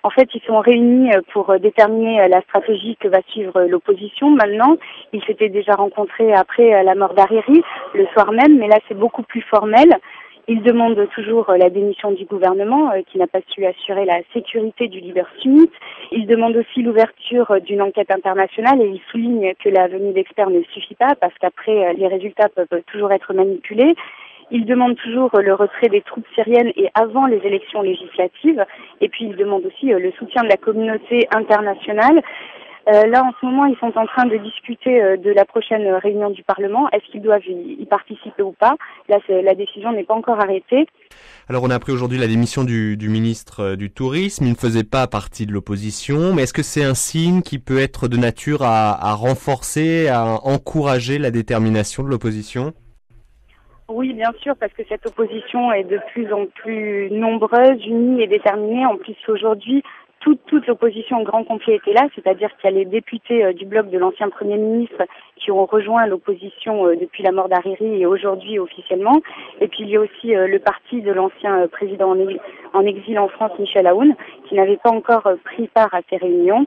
En fait, ils sont réunis pour déterminer la stratégie que va suivre l'opposition maintenant. Ils s'étaient déjà rencontrés après la mort d'Hariri, le soir même, mais là c'est beaucoup plus formel. Ils demandent toujours la démission du gouvernement qui n'a pas su assurer la sécurité du leader sunnite. Ils demandent aussi l'ouverture d'une enquête internationale et ils soulignent que la venue d'experts ne suffit pas parce qu'après les résultats peuvent toujours être manipulés. Ils demandent toujours le retrait des troupes syriennes et avant les élections législatives. Et puis ils demandent aussi le soutien de la communauté internationale. Là, en ce moment, ils sont en train de discuter de la prochaine réunion du Parlement. Est-ce qu'ils doivent y participer ou pas? Là, la décision n'est pas encore arrêtée. Alors, on a appris aujourd'hui la démission du ministre du Tourisme. Il ne faisait pas partie de l'opposition. Mais est-ce que c'est un signe qui peut être de nature à renforcer, à encourager la détermination de l'opposition? Oui, bien sûr, parce que cette opposition est de plus en plus nombreuse, unie et déterminée. En plus, aujourd'hui, toute l'opposition au grand complet était là, c'est-à-dire qu'il y a les députés du bloc de l'ancien Premier ministre qui ont rejoint l'opposition depuis la mort d'Hariri et aujourd'hui officiellement. Et puis il y a aussi le parti de l'ancien président en exil en France, Michel Aoun, qui n'avait pas encore pris part à ces réunions.